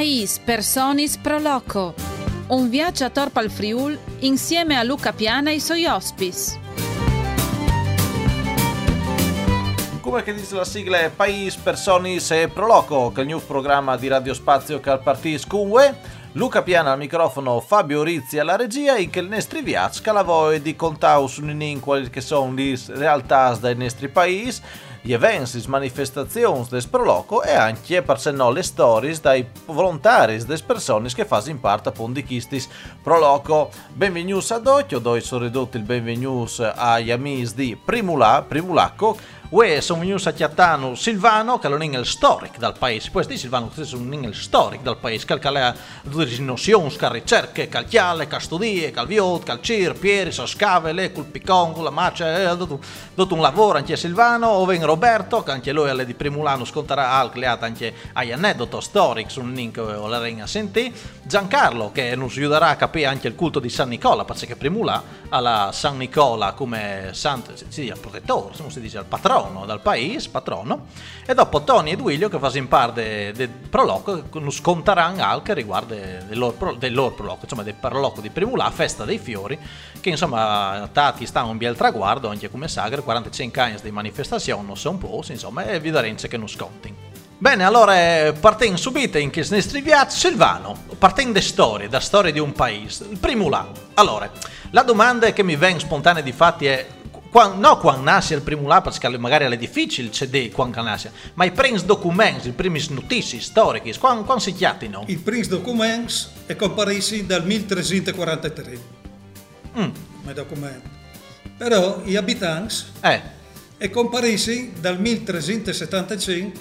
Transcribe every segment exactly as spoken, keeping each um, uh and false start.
País, Personis, Pro Loco. Un viaggio a Torpa al Friul insieme a Luca Piana e i suoi ospiti. Come che dice la sigla è País, Personis e Pro Loco, che è il nuovo programma di Radio Spazio che al partito scungue. Luca Piana al microfono, Fabio Rizzi alla regia e che il nostri viaggi che la voi di contare su quali che sono le realtà dei nostri paesi, gli eventi, le manifestazioni del Proloco e anche per se no le storie dai volontari, delle persone che fanno parte appunto di questi Proloco. Benvenuti ad occhio, dove sono ridotti il benvenuti agli amici di Primula, Primulacco. Uè, sono venuti a chiattano Silvano, che non è il storico del paese. Poi di Silvano, che non è il storico del paese, che ha due nozioni, che ricerche, che chiale, che studie, che viot, che cir, pieri, so scavele, col picon, la marcia, ha dato un lavoro anche a Silvano, o ven Roberto, che anche lui alle di Primulano sconterà anche anche agli aneddoti storici, su un link o la regna sentì. Giancarlo, che non si aiuterà a capire anche il culto di San Nicola, perché Primula alla San Nicola come santo, si dice, il protettore, come si dice, il patrono dal paese, patrono, e dopo Tony e Duilio che fanno parte del proloco che non scontaranno anche riguardo del loro, del loro proloco, insomma del proloco di Primulà, festa dei fiori, che insomma tati stanno un bel traguardo anche come sagre, quarantacinque anni di manifestazione, non so un po', insomma, è evidente che non sconti. Bene, allora partiamo subito in questo nostro viaggio. Silvano, partiamo da storie, da storie di un paese, il Primulà. Allora, la domanda che mi viene spontanea di fatti è Quando, no, quando nasce il primo là, perché magari è difficile cedere quando nasce, ma i primi documenti, i primi notizie storiche, quando, quando si chiamano? I primi documenti è comparisi dal milletrecentoquarantatré. Mm. Ma documenti. Però gli abitanti eh. è comparisi dal milletrecentosettantacinque,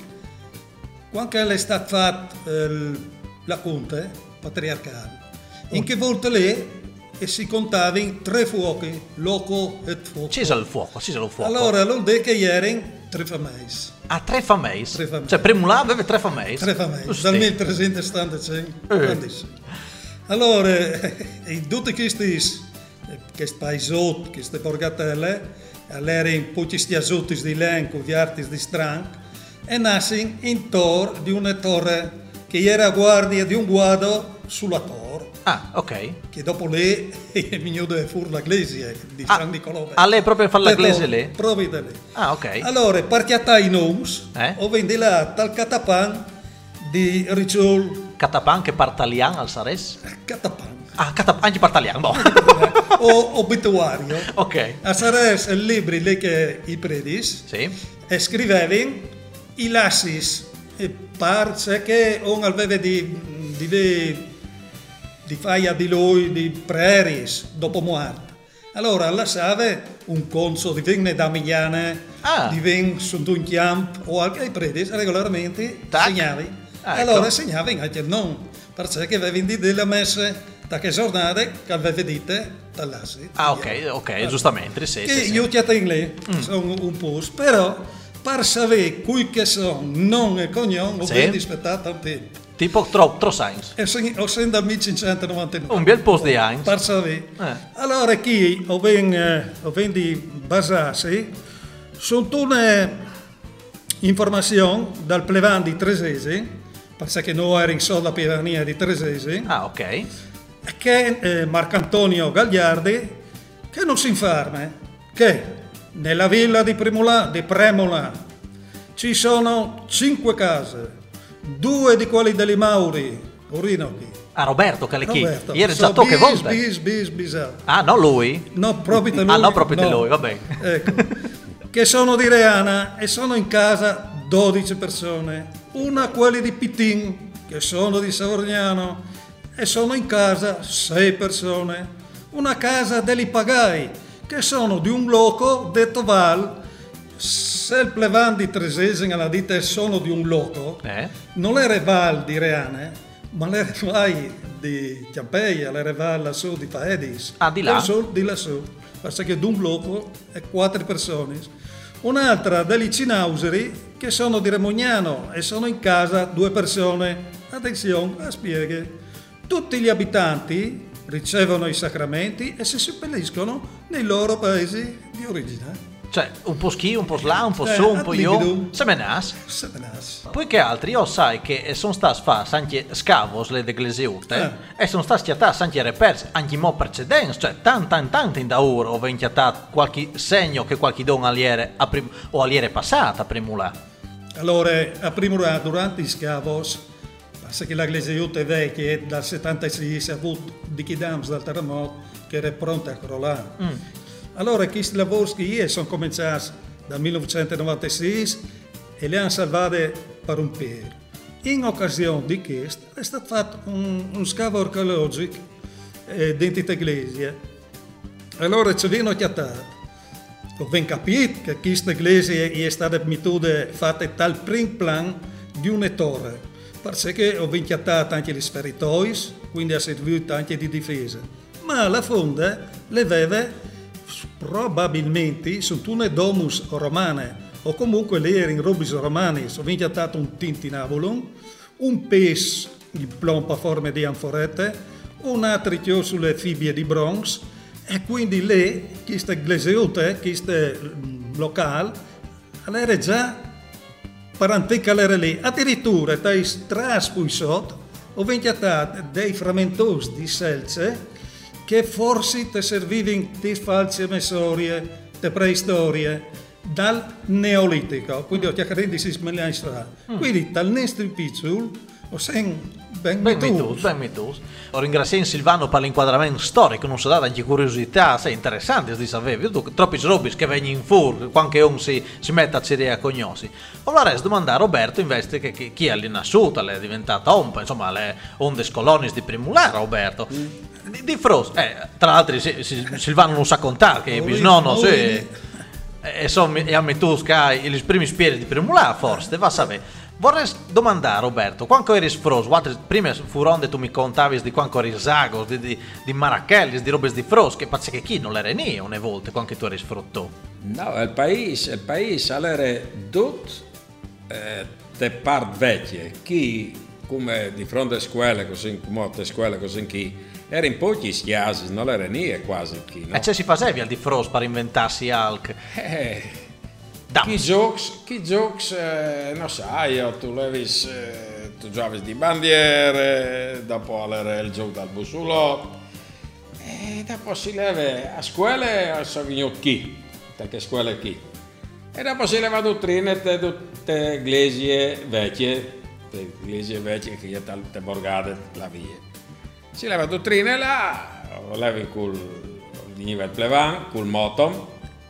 quando è stata fatta eh, la conte patriarcale. In che volta lì e si contava in tre fuochi, loco e fuoco. C'è il fuoco, c'è il fuoco. Allora, vuol dire che erano tre famiglie. Ah, tre famiglie? Cioè, Primulà aveva tre famiglie? Tre famiglie, dal milletrecentosettantacinque. Grandissimo. Allora, in tutti questi, questi paesotti, queste borgatelle, erano poi questi azotti di elenco, gli arti di Strank, e nascono intorno di una torre che era a guardia di un guado sulla torre. Ah, ok. Che dopo lì è venuto fuori la iglesia di ah, San Nicolò. A lei proprio fare la iglesia lì? Proprio da lì. Ah, ok. Allora, partiata i nomi, eh? o vendi là tal catapan di Ricciol. Catapan che partalian al Sares? Catapan. Ah, catapan, anche partalian, no. O obituario. Ok. A Sares il libro lì che i predis. Sì. E scrivevano i lassis. E parce che on aveva di, di, di di faia di lui di preris dopo morte. Allora lasciava un conso di venne da Migliane, ah. di ven su un camp o anche predis regolarmente Tac. segnavi. Ah, ecco. Allora segnavi anche non, perché avevano di delle messe da che giornate che aveva dite dall'assi. Ah, ok, ok, allora, giustamente. Sì, che sì, io sì. chiamo in lì, mm. sono un po', però per sapere cui che sono, non e cognome, sì. ho ben aspettato un tempo. Tipo troppo, troppo science. Ho sempre dal millecinquecentonovantanove. Un bel posto di anni. Per sapere. Eh. Allora qui ho ben, eh, ho ben di basarsi su una informazione dal plevan di Tresesi, perché noi eravamo solo la pedania di Tresesi. Ah, ok. Che eh, Marcantonio Gagliardi, che non si infarma, che nella villa di Primulà, di Premola ci sono cinque case. Due di quelli degli Mauri, Orinochi. Ah, Roberto, che le chi? Roberto. Ieri so già tocche bis, volte. Bis, bis, bis, ah, no lui? No, proprio di lui. Ah, no, proprio no. di lui, va bene. Ecco. Che sono di Reana e sono in casa dodici persone. Una quelli di Pitin, che sono di Savorniano, e sono in casa sei persone. Una casa degli Pagai, che sono di un loco detto Val. Se il plevan di Tresesi alla dite sono di un loco, eh? non era Val di Reane, ma le vai di Chiampeia, le vai lassù di Paedis. Ah, di là? Lassù, di lassù, perché di un loco e quattro persone. Un'altra degli Cinauseri, che sono di Remognano e sono in casa due persone. Attenzione, a spieghe. Tutti gli abitanti ricevono i sacramenti e si seppelliscono nei loro paesi di origine. Cioè, un po' schi, un po' sla, un po' Eh, su, un po' io. addividu. Semenas. Semenas. Poi che altri, io sai che sono stati fatti anche scavos le deglesiute Eh. e sono stati chiatati anche repersi anche mo precedenti, cioè tan tan tanti in da ora ho chiatato qualche segno che qualche don aliere a prim- o aliere passata prima là. Allora, a primo rado, durante i scavos, passa che la glesiute vecchia dal settantasei ha avuto di chidams dal terremoto che era pronta a crollare. Mm. Allora, questi lavori che sono cominciati dal millenovecentonovantasei e li hanno salvati per un periodo. In occasione di questo è stato fatto un, un scavo archeologico eh, dentro l'iglesia. Allora ci viene chiatato. Ho ben capito che questa iglesia è stata fatta tal primo plan di una torre, perché ho ben chiatato anche gli sferitoi, quindi ha servito anche di difesa. Ma alla fonda le aveva probabilmente su una domus romane o comunque le erano in robis romani, ho ben chiatato un tintinavolo, un pes di plompa a forma di anforette, un atrichio sulle fibbie di bronzo. E quindi lì, questa glesiute, questo locale, era già per antica l'era lì. Addirittura, dai straspui sotto, ho ventiato dei frammentosi di selce che forse ti servivano di false memorie, di preistorie, dal neolitico. Quindi ho chiacchierato di sismiliani strada. Quindi dal nostro piccolo, ho sempre ben mitus, ben mitus. Ho ringraziato Silvano per l'inquadramento storico, non so data anche curiosità, sei interessante di sapere, troppi robis che vengono in fur, quando uno si, si mette a cercare a cognosi. Ora resta domandare a Roberto invece che, che chi è lì nasciuta, è diventata ompa, insomma, le onde colonis di Primulà, Roberto. Mm. Di, di Fros, eh, tra l'altro si, si, Silvano non sa contare che il bisnonno sì, e, e, e a Metusca i primi spieri di Primulà, forse, va a sapere. Vorrei domandare a Roberto, quando eri Fros, prima furono tu mi contavi di quando eri Zagos, di, di, di Marachellis, di robes di Fros, che pazze che chi non l'era né una volta quando tu eri sfrutto? No, il paese, il paese era tutto eh, de part vecchie, chi come di fronte a scuole, così come a scuole così chi era in pochi schiasi, non era né quasi chi. No? E c'è si facevi al di Fros per inventarsi alc? Eh, Chi giochi, chi giochi, eh, non sai, io, tu levis, eh, tu giochi di bandiere, dopo allora il gioco dal bussolotto, e dopo si leva a scuole, sono venuto chi, perché scuole chi, e dopo si leva dottrine di tutte iglesie vecchie, le iglesie vecchie che io te borgate la via. Si leva dottrine là, lo levi col livello plevan, col motom.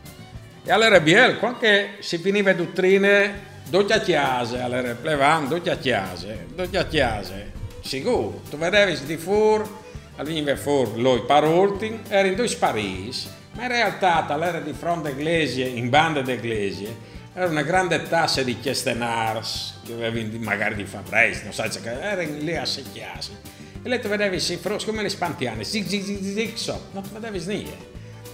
E allora biel, quando si finiva dottrine, doppia chiase, allora plevan, doppia chiase, doppia chiase, sicuro, tu vedevi di fuori, allora fuori, lui parolti, era in due Parigi, ma in realtà allora di fronte a iglesie, in bande di iglesie, era una grande tassa di chestenars, che avevi magari di Fabrés, non sai, erano lì a sei chiasi, e lì tu vedevi, si come le spantiane, zig zig zig zig, so, non tu vedevi niente.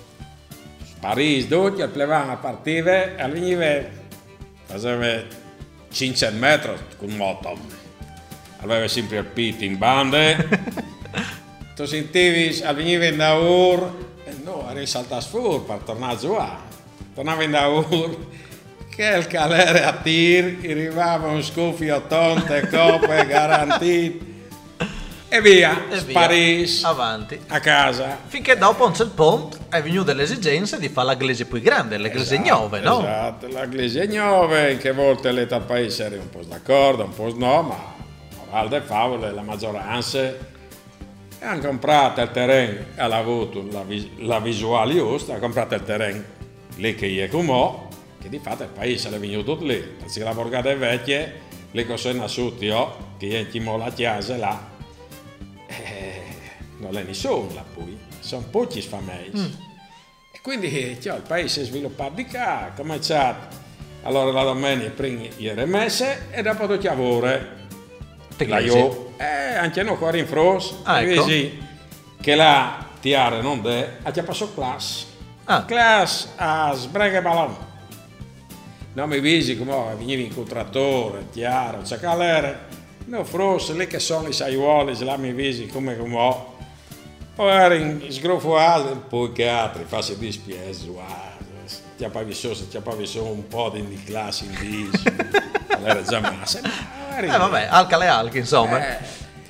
Parigi, tutti, al plevano a partire, all'inive faceva cinquecento metri con moto, aveva sempre il pit in bande, tu sentivi all'inive in da ur, e no, eri saltato fuori per tornare giù, tornava in da ur, che il calere a tir, arrivava un scuffio tonte, coppe, garantito. E via, e via, Parigi, avanti, a casa. Finché dopo a un certo punto è venuta l'esigenza di fare la glese più grande, le glese esatto, nuove, no? Esatto, la glese nuove, in che volte l'età paese era un po' d'accordo, un po' no, ma Val de Favole, la maggioranza, hanno comprato il terreno, hanno avuto la, vis- la visuale giusta, hanno comprato il terreno lì che è come che di fatto il paese è venuto lì, perché la borgata è vecchia, lì che sono nasciuti io, che è in la chiesa là, non è nessuno là poi, sono pochi sfamati. Mm. E quindi cioè, il paese si è sviluppato di qua, ha cominciato, allora la domenica prima ieri messe e dopo tutti lavori. La io, eh, anche noi qua in Fros, ah, ecco. Che là tiare non è, ha già passato classe. Ah. Classe a sbrega ballon. Non mi visi come venivi in contrattore, tiare, c'è calere. No, Fros, lì che sono i saiuoli, là mi visi come come poi era in sgrofuato, poi che altri, faccio di spiese, ti appaviso, ti appaviso un po' di classe in viso, era già massa. Eh vabbè, alca le alche, insomma. Eh,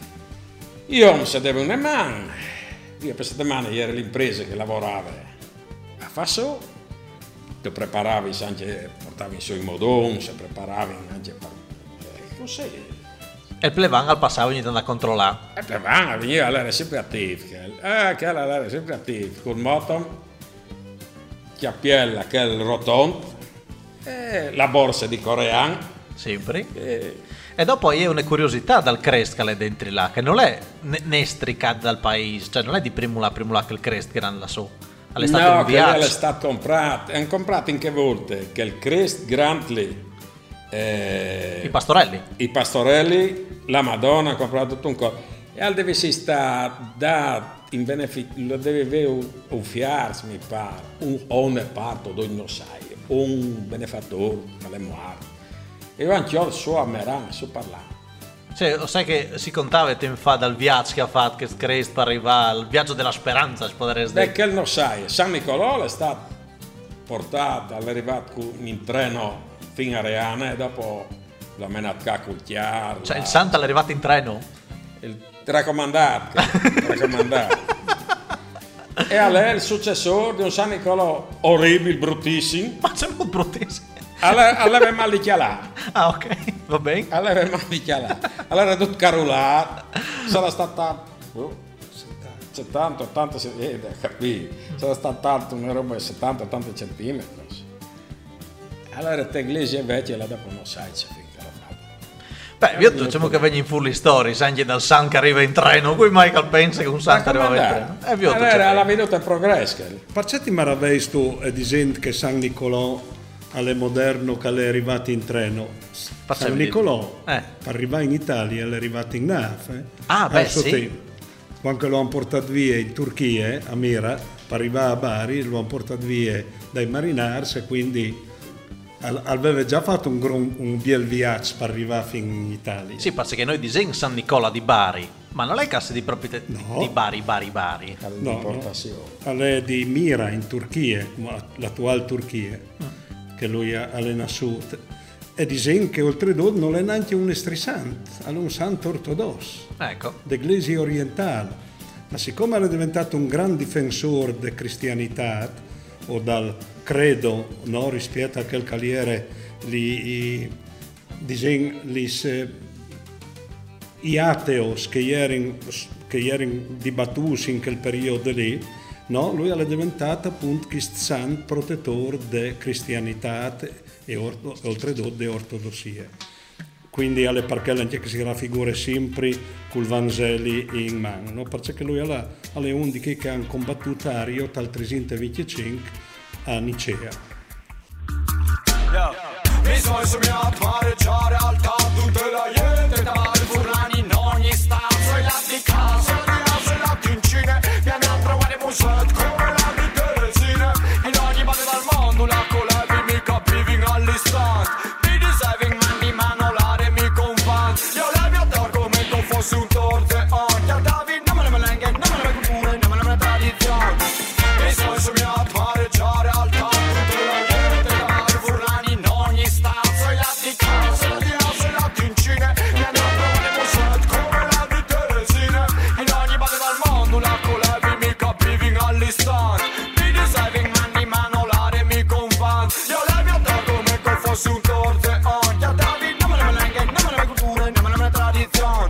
io mi sedevo una mano, io per settimana ieri l'impresa che lavorava a Fasso, ti preparavi anche, portavi i suoi modoni, si preparavi anche per... Eh, così. E il plevan al passato ogni tanto a controllare. Il plevan veniva, allora sempre attivo, eh, che era sempre attivo, col moto, chiappiella, che è il rotondo, eh, la borsa di coreano. Sempre. Eh, E dopo è una curiosità dal crest che è dentro là, che non è nestricato dal paese, cioè non è di primula primula che il crest che era lassù. È stato no, un che viaggio. è stato comprato, è comprato in che volte? Che il crest Grantley, eh, I pastorelli. I pastorelli, la Madonna ha comprato tutto un co'. E al deve si sta da in beneficio, lo deve avere un fiarsi, mi pare, un owner parto, dove non sai, un benefattore, alle muarte. E io anche ho il suo amerano, su parlare. Cioè, sai che si contava tempo fa dal viaggio che ha fatto che crest per arrivare al viaggio della speranza, si potrebbe dire. Beh, che non sai, San Nicolò è stato portato, è arrivato in treno fino a Reana e dopo l'ha menato a Cultiar. Cioè, il Santa è arrivato in treno? Il raccomandato, raccomandato. E a lei il successore di un San Nicolò orribile, bruttissimo. Ma c'è un bruttissimo. Aveva mal di chialà. Ah, ok, va bene. Aveva mal di chialà. Allora tutto carolato. Sarà stata oh, settanta, ottanta, eh, capì. Sarà stata tanto una roba di settanta, ottanta centimetri. Allora te iglesia invece la dopo non sai se finché l'ha fatta. Beh, io diciamo che vengono in full story, anche dal San che arriva in treno, qui Michael pensa che un San che arriva in treno. E vi allora la venuta in progresso. Parcetti maraveis tu e disent che San Nicolò alle moderno che è arrivato in treno. San Nicolò eh. per arrivare in Italia è arrivato in nave. Eh? Ah, beh, sì. Tempo. Quando lo hanno portato via in Turchia, a Mira, per arrivare a Bari, lo hanno portato via dai marinars e quindi aveva già fatto un, un, un bel viaggio per arrivare fino in Italia. Sì, perché noi disegniamo San Nicola di Bari, ma non è cassa di proprietà no. di Bari, Bari, Bari. No, no. È di Mira in Turchia, l'attuale Turchia, mm. che lui ha a sud. E disegna che oltretutto non è neanche un estrisante, è un santo ortodosso, ecco. d'Eglise orientale. Ma siccome era diventato un gran difensore della cristianità o dal credo, no, rispetto a quel caliere li, disegna, li se, i ateos che erano che erano dibattuti in quel periodo lì, no, lui era diventato appunto questo santo protettore della cristianità e oltretutto delle ortodossie. Quindi alle perché anche che si raffigura sempre col Vangeli in mano, no? Perché lui alla, alle undici che hanno combattuto Ario dal trecentoventicinque a Nicea. Mi sono sognato pareggiare alta tutte la gente dai furlani in ogni stanza e la di casa di casa e la tincine mi hanno trovato i muset come la di Teresina in ogni parte del mondo la colevi mi capivi all'istante mi dicevi mandi manolare mi confan io levi a te come se fossi un torte oggi a David non me ne melenghe non me ne culture non me ne tradizione mi sono sognato pareggiare alta tutte la gente dai furlani in ogni stanza e la di casa di casa e la tincine mi hanno trovato i muset come la di Teresina in ogni parte del mondo la colevi mi capivi all'istante mi dicevi mandi manolare mi confan io levi a te come se fossi un torte oggi a David non me ne melenghe non me ne culture non me ne tradizione.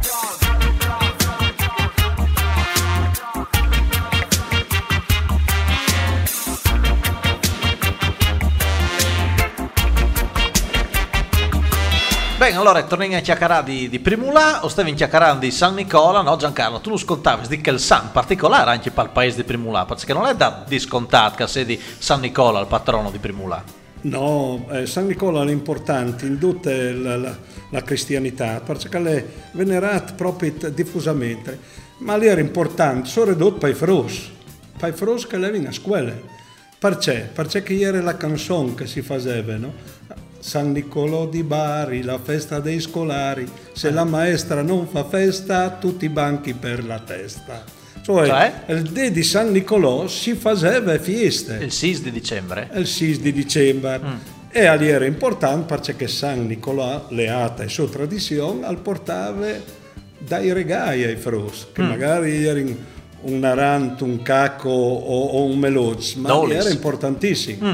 Bene, allora torniamo a chiacchierare di, di Primulà, o stavi in chiacchierando di San Nicola, no Giancarlo? Tu lo scontavi di che il San particolare anche per il paese di Primulà, perché non è da discontato che sia di San Nicola il patrono di Primulà. No, eh, San Nicola è importante in tutta la, la, la cristianità, perché è venerato proprio diffusamente, ma lì era importante, soprattutto per i fros, per i fros che levano a scuola. Perché? Perché era la canzone che si faceva, no? San Nicolò di Bari, la festa dei scolari, se la maestra non fa festa, tutti i banchi per la testa. Cioè, Cioè? il dì di San Nicolò si faceva feste. Il sei di dicembre. Il sei di dicembre. Mm. E allora era importante perché San Nicolò, leata e sua tradizione, al portava dai regali ai fros, che mm. magari erano un aranto, un cacco o, o un meloz, ma Dolis. Era importantissimo. Mm.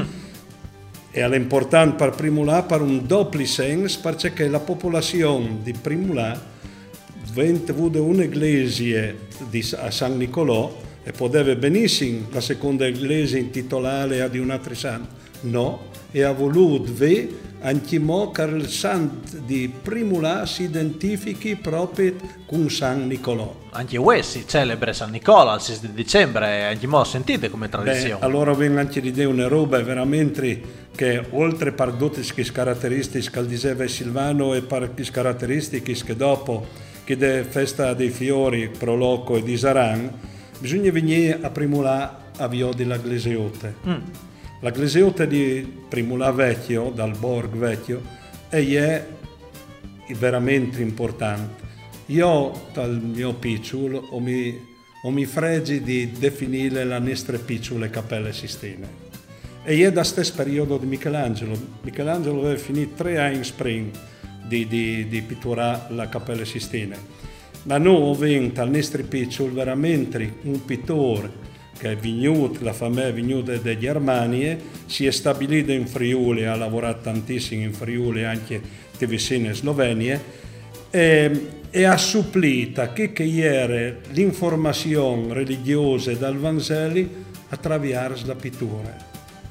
E era importante per Primulà per un doppio senso, perché la popolazione di Primulà aveva un'iglesia a San Nicolò e poteva benissimo la seconda iglesia intitolare a di un altro santo. No, e ha voluto vedere anche mo che il santo di Primulà si identifichi proprio con San Nicolò. Anche voi si celebra San Nicola il sei di dicembre, anche mo sentite come tradizione. Beh, allora vengo anche di dire una roba veramente che oltre per tutte le caratteristiche che diceva Silvano e per le caratteristiche che dopo che è festa dei fiori, Proloco e di Saran, bisogna venire a Primulà a Vio della Gleseote. Mm. La Gleseote di Primulà Vecchio, dal Borg Vecchio, è veramente importante. Io, dal mio piccolo, ho mi, ho mi fregi di definire le nostre piccole cappelle Sistine. E è da stesso periodo di Michelangelo. Michelangelo aveva finito tre anni in spring di, di, di pitturare la Cappella Sistine. Ma noi abbiamo al nostro piccolo veramente un pittore che è venuto, la famiglia è venuta dagli Armanie, si è stabilito in Friuli, ha lavorato tantissimo in Friuli, anche che vicino in Slovenia, e, e ha supplito che, che era l'informazione religiosa dal Vangelo attraverso la pittura.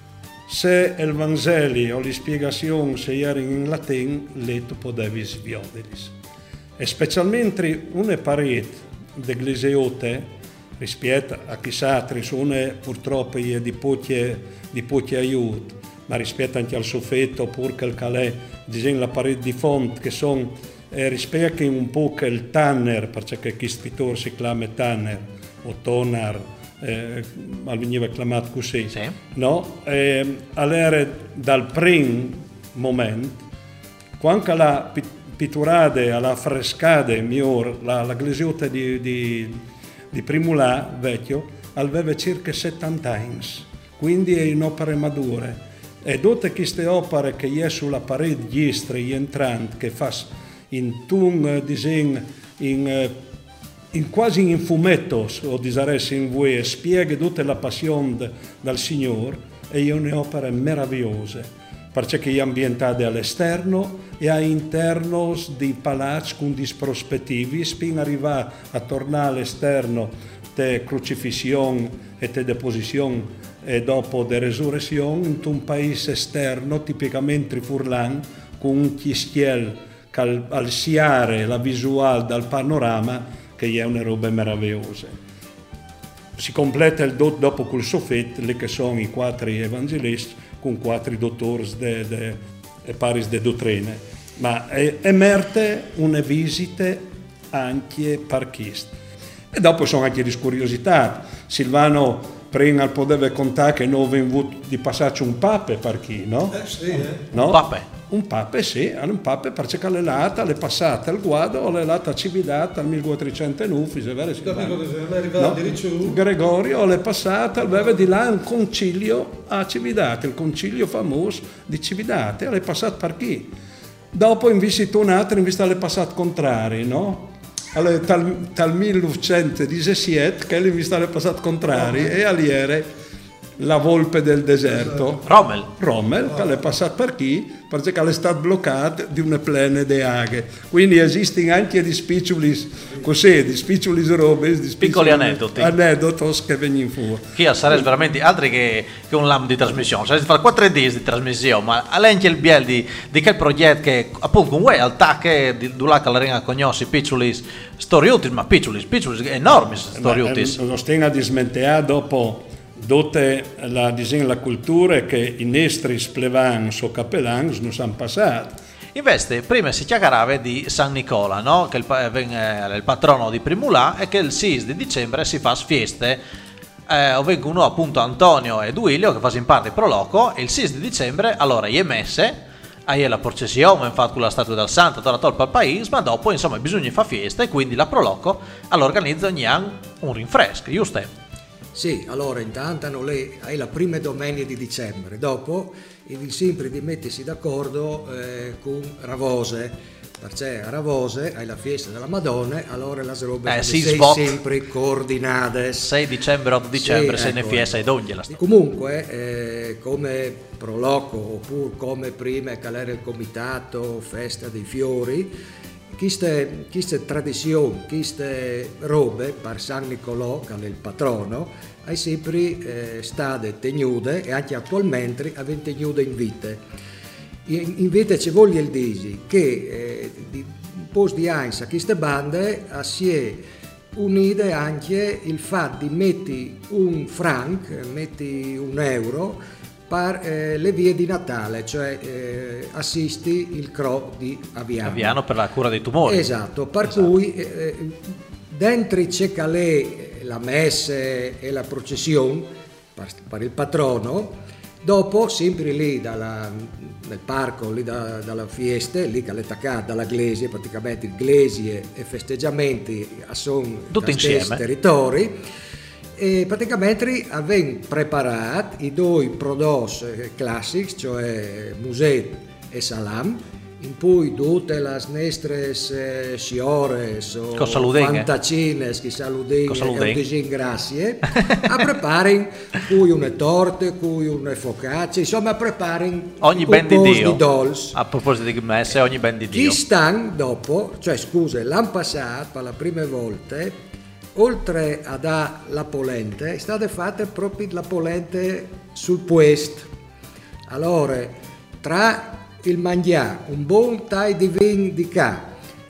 Se il Vangelo o le spiegazioni se erano in latino, le tu potevi sviodere. E specialmente una parete dell'Eglesiote, rispetto a chissà, sono purtroppo di pochi, di pochi aiuti, ma rispetto anche al soffitto, oppure al calè, disegno la parete di fonte, che sono, eh, rispecchia un po' il tanner, perché chi pittore si chiama tanner, o tonar, eh, ma veniva chiamato così, sì. No? Eh, allora, dal primo momento, quando la pitturade, alla frescade, miglior, la, la glesiota di, di di Primulà Vecchio aveva circa settanta anni, quindi è in opere mature. E tutte queste opere che è sulla parete giestra e entrante, che fa in un disegno, in, in quasi in fumetto, o disaresse in voi, spiega tutta la passione del Signore, e è un'opera meravigliosa, perché è ambientata all'esterno e all'interno di palazzi con dei prospettivi, fino ad arrivare a tornare all'esterno della crucifissione e della deposizione e dopo della resurrezione in un paese esterno, tipicamente furlan, con un chiestiel che al, al siare la visuale dal panorama, che è una roba meravigliosa. Si completa il dot dopo col soffitto, le che sono i quattro evangelisti, con quattro dottori de, de, e paris de dottrine, ma è emerge una visita anche parchista. E dopo sono anche di curiosità. Silvano prima poteva contare che noi abbiamo avuto di passarci un pape per chi, no? Eh sì, eh. No? Un pape? Un pape, sì, un pape perché l'è lata, l'è passata al guado, l'è lata a Cividata al millequattrocentonove, se vero Silvano? No? Gregorio l'è passata, aveva di là un concilio a Cividata, il concilio famoso di Cividata, l'è passato per chi? Dopo in visita un altro, in vista l'è passato contrario, no? Allora, tal, tal millenovecentodiciassette che in vista l'è passato contrario, e all'iere la volpe del deserto, Rommel, Rommel che è passato per chi? Perché è stato bloccato di una plene de aghe. Quindi esistono anche di spiccioli così, di spiccioli robe, di piccoli aneddoti. Aneddoti che vengono fuori. Che sarebbe veramente altri che, che un lam di trasmissione. Sarebbe fare quattro D di trasmissione, ma anche il biel di, di quel progetto che appunto con voi al tacche di là che la ringa cognosci piccoli story utili, ma piccoli, piccoli enormi story utili. Lo stiamo a dismenteare dopo dote la disegno la cultura che i nostri splevans o capellans non sono passati. Invece prima si chiacchierava di San Nicola, no? Che è il, il patrono di Primulà, e che il sei di dicembre si fa feste, eh, vengono appunto Antonio e Duilio che fanno parte di Proloco, e il sei di dicembre allora gli messe Hai la processione, infatti, con la statua del santo, la tolpa al paese, ma dopo, insomma, bisogna fare festa e quindi la Proloco all'organizza ogni anno un rinfresco, giusto? Sì, allora intanto hanno lei, hai la prima domenica di dicembre, dopo il sempre di mettersi d'accordo eh, con Ravose, perché a Ravose hai la festa della Madonna, allora le robe eh, si sei spot. sempre coordinate. sei dicembre, otto dicembre, sì, se ecco, ne fiesta ecco. e donghela. Comunque, eh, come Proloco oppure come prima che era il comitato Festa dei Fiori, queste, queste tradizioni, queste robe per San Nicolò, che è il patrono, hai sempre eh, state tenute e anche attualmente avete tenute in vita. Invece ci voglio il disi che eh, di, un po' di anni a queste bande si è unite anche il fatto di metti un franc, metti un euro per eh, le vie di Natale, cioè eh, assisti il C R O di Aviano. Aviano per la cura dei tumori. Esatto, per esatto. cui eh, dentro c'è calè la messe e la processione per, per il patrono, dopo sempre lì dalla, nel parco, lì da, dalla fiesta, lì che è attaccata dalla Glesie, praticamente Glesie e festeggiamenti a son tutti insieme territori. E praticamente abbiamo preparato i due prodotti classici, cioè Musette e Salam, in cui tutte le nostre eh, signores o fantacines che salutano e disingrazie a preparare cui una torte, cui una focaccia, insomma a preparare ogni ben di Dio di dolce. A proposito di messe, ogni ben di Dio chi stanno dopo, cioè scusa, l'anno passato per la prima volta, oltre a dare la polente, è stata fatta proprio la polente sul puest. Allora, tra il mangià, un buon tai di vin di ca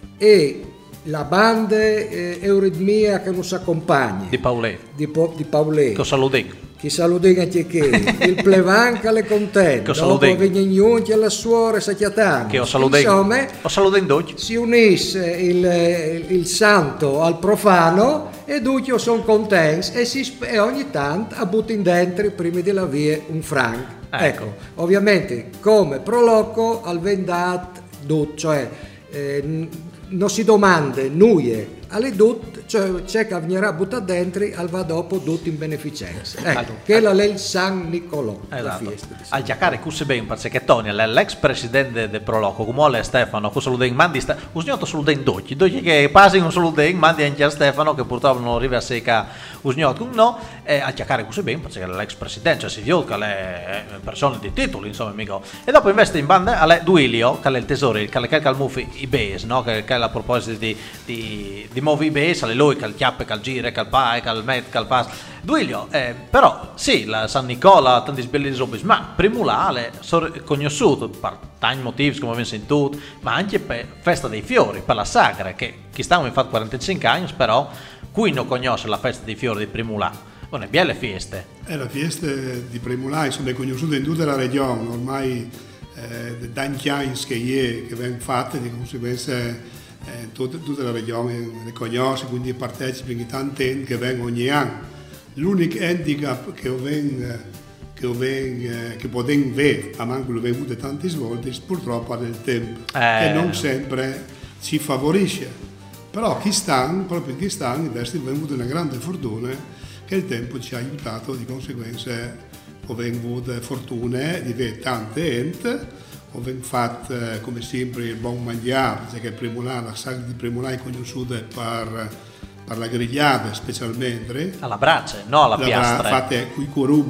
e la banda eh, Euritmia che non si accompagna di Paolè di, po- di Paolè che salutiamo che salutiamo anche che il plevanca le contento dopo vengono anche la suora Sacchiatana che ho salutato ho salutato si unisce il, il santo al profano e tutti sono contenti e, si, e ogni tanto a buttare dentro prima della via un franc. Ecco. ecco, ovviamente come Proloco al vendat dut, cioè eh, non si domanda nuie alle dut, cioè c'è che venirà buttato dentro al va dopo dut in beneficenza. Ecco, allora, che la lei San Nicolò, esatto. La fiesta. Al giacare cusse ben perché Tony l'ex presidente del Proloco, come è Stefano, con saluden mandi sta, usgnotto saluden doci, doci che passi un saluden mandi anche a Stefano che purtroppo non arriva a secca usgnotto, no, e al giacare cusse ben perché l'ex presidente, cioè si vede che è persona di titoli, insomma, amico. E dopo investe in banda alle Duilio, che è il tesoro, che è il Muffi i base, no, che è a proposito di di, di movi i base, alle lui che il chiappe, che il gire, che il pai, che il met, che il pass. Duilio, eh, però sì, la San Nicola, tanti belli robe, ma primulale, conosciuto per tanti motivi come abbiamo sentito, ma anche per festa dei fiori, per la sagra, che chi stiamo infatti quarantacinque anni, però qui non conosce la festa dei fiori di Primulà. Non è bien le feste. Eh, la festa di Primulà sono conosciute in tutta la regione, ormai eh, da anni che, è, che vengono fatte, di conseguenza eh, tutta, tutta la regione le conosce, quindi partecipi in tanti che vengono ogni anno. L'unico handicap che ho vengo che, ven, che potevo vedere, a manco lo venuto tanti svolti, purtroppo nel tempo, eh. che non sempre ci favorisce. Però chi stanno, proprio chi stanno, invece abbiamo avuto una grande fortuna che il tempo ci ha aiutato, di conseguenza abbiamo avuto fortuna di vedere tante ente, abbiamo fatto come sempre il buon mangiare, perché Primulà, la sagra di Primulà è conosciuta per per la grigliata specialmente alla brace, no alla la piastra bra- fatte coi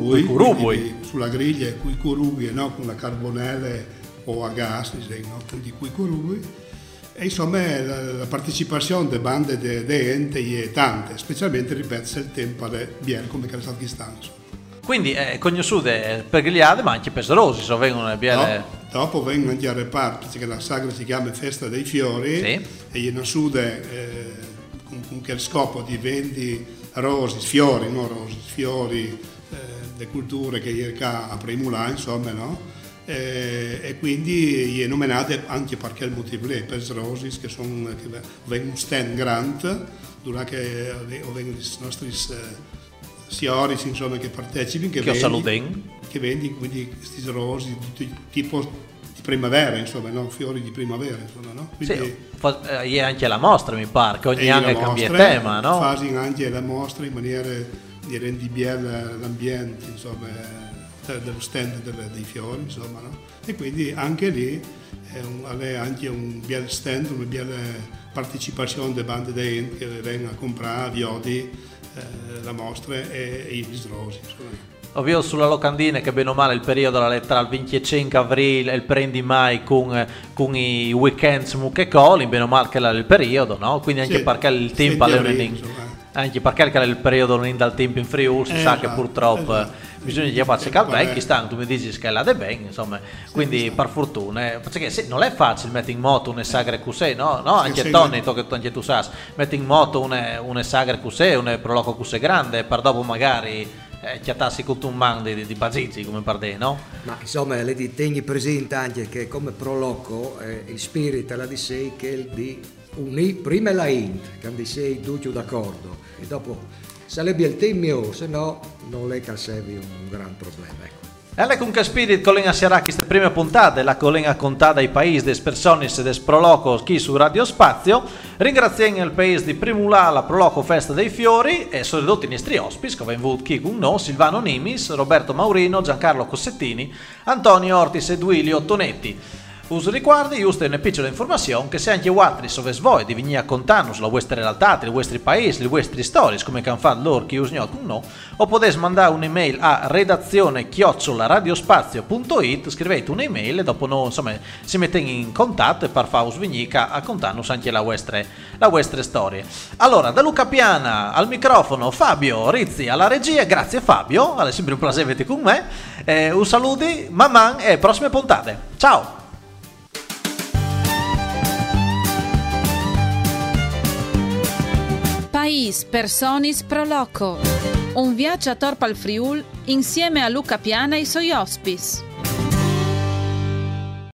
curubui sulla griglia coi curubui e no con la carbonelle o a gas no? Quindi coi curubui e insomma la, la partecipazione delle bande de, de ente è tante, specialmente ripeto se il tempo è bien come che è stato distanza. Quindi è eh, conosciute per grigliate ma anche peserosi, so vengono biele... no, dopo vengono anche a reparto perché la sagra si chiama Festa dei Fiori, sì. E in Sude eh, con che scopo di vendi rosi, fiori, non rosi, fiori, eh, le culture che ieri a Primulà, insomma, no? E, e quindi è nominate anche perché il motivo lì, per i rosi, che sono che vengono un stand grande, dove vengono i nostri eh, signori, insomma, che partecipano, che, che vendi, che vendi quindi questi rosi, tutti tipo primavera, insomma, no? Fiori di primavera, insomma, no? Quindi, sì, fa, eh, anche la mostra mi pare, che ogni e anno la cambia mostra, tema, no? Fanno anche la mostra in maniera di rendere bene l'ambiente, insomma, dello stand delle, dei fiori, insomma, no? E quindi anche lì è, un, è anche un bel stand, una bella partecipazione delle bande dentro che vengono a comprare, viodi, eh, la mostra e, e i visrosi, insomma. Ovvio sulla locandina che bene o male il periodo tra il venticinque aprile e il prendi mai con, con i weekend mucche coli, bene o male che è il periodo, no? Quindi anche sì, perché il tempo è un anche perché è il periodo non dal tempo in Friuli, si eh, sa che purtroppo esatto. bisogna di farci calbè, chi sta, tu mi dici che la de ben, insomma, quindi per fortuna, perché sì, non è facile mettere in moto una sagre cusè, no? No, anche Tony, to che anche tu sai, metti in moto una, una sagre cusè, una proloco cusè grande, per dopo magari eh, chiatassi con un man di, di bazizzi, come per te, no? Ma insomma, le di tegni presente anche che come proloco eh, il spirito la di sei che il di unì prima la Int, quando sei tutti d'accordo, e dopo sarebbe il tempo, se no non è che serve un gran problema, ecco. E lei con che spirito collega sarà queste prime puntate, la collega contata ai paesi des personis des proloco qui su Radio Spazio, ringraziando il paese di Primulà la Proloco Festa dei Fiori e sono ridotti i nostri ospiti che vengono qui con noi, Silvano Nimis, Roberto Maurino, Giancarlo Cossettini, Antonio Ortis e Duilio Tonetti. Us riguardi, giusto una piccola informazione che se anche altri sove voi di venire a contarnos la vostra realtà, i vostri paesi, le vostre storie, come can fa loro che usano con noi, o potete mandare un'email a redazione chiocciola radiospazio punto it, scrivete un'email e dopo noi insomma si mettete in contatto e per farvi venire a contarnos anche la vostra, la vostra storia. Allora, da Luca Piana al microfono Fabio Rizzi alla regia, grazie Fabio, è sempre un piacere avere con me, eh, un saluto, mamma e prossime puntate. Ciao! Pais Personis Proloco. Un viaggio a Torpa al Friul insieme a Luca Piana e i suoi ospiti.